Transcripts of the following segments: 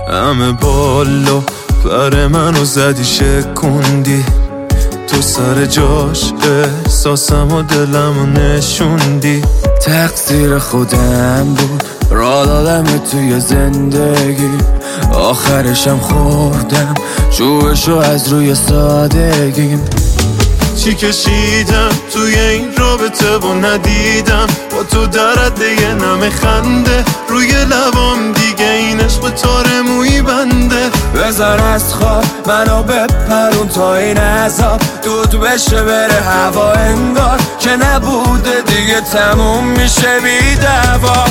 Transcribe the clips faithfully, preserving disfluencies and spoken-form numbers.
همه بالا پر منو زدی شکوندی، تو سر جاش احساسم و دلمو نشوندی. تقصیر خودم بود را دادم توی زندگی، آخرشم خوردم جوشو از روی سادگیم. چی کشیدم توی این رابطه و ندیدم، با تو درد یه نم خنده روی لبام، دیگه این عشق تار موی بنده. بذار از خواب منو بپرون تا این عذاب دود بشه بره هوا، انگار که نبوده دیگه تموم میشه بی دعوا.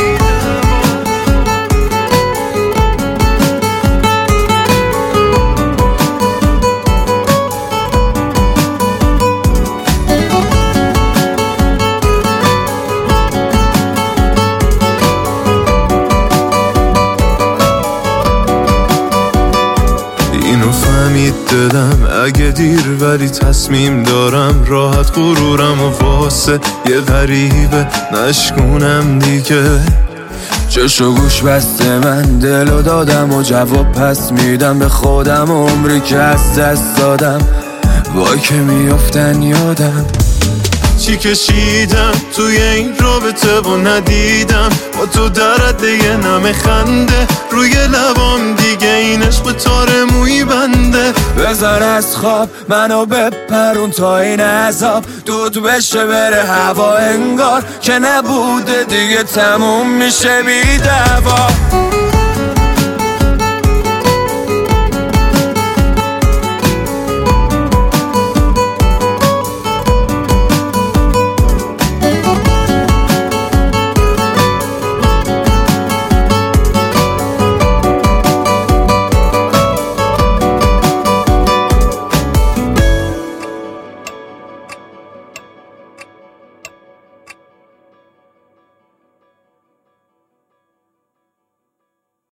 اینو فهمید دلم اگه دیر، ولی تصمیم دارم راحت غرورم و واسه یه غریبه نشکونم دیگه. چشو گوش بسته من دلو دادم و جواب پس میدم به خودم، عمری که از دست دادم وای که میافتن یادم. چی کشیدم توی این رابطه و ندیدم، با تو درد یه نم خنده روی لبام، دیگه این عشق تار موی بنده. بذار از خواب منو بپرون تا این عذاب دود بشه بره هوا، انگار که نبوده دیگه تموم میشه بی دعوا.